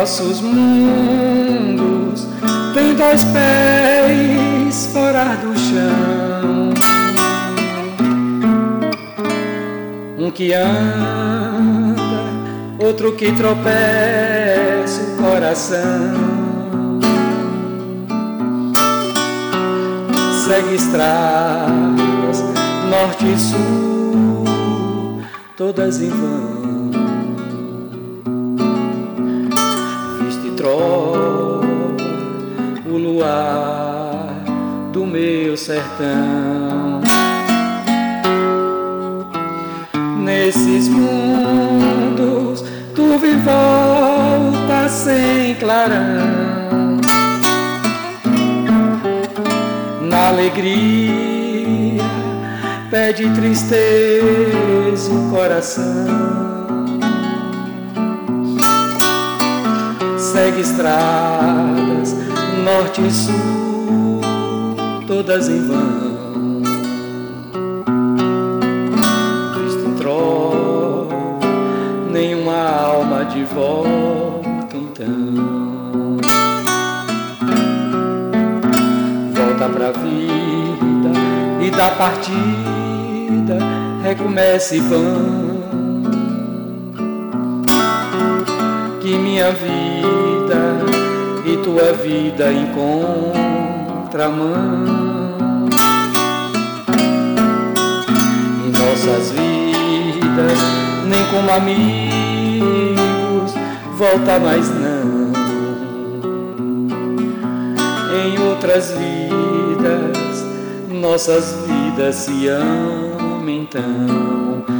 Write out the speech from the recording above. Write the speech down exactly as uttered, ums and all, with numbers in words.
nossos mundos tem dois pés fora do chão, um que anda, outro que tropeça o coração. Segue estradas, norte e sul, todas em vão. Viste trova o luar do meu sertão. Nesses mundos tu vi volta sem clarão. Na alegria pede tristeza o coração. Segue estradas, norte e sul, todas em vão. Cristo em trova, nenhuma alma de volta então. Volta pra vida e da partida recomece vão. Que minha vida e tua vida encontra a mão. Em nossas vidas, nem como amigos, volta mais não. Em outras vidas, nossas vidas se amam então.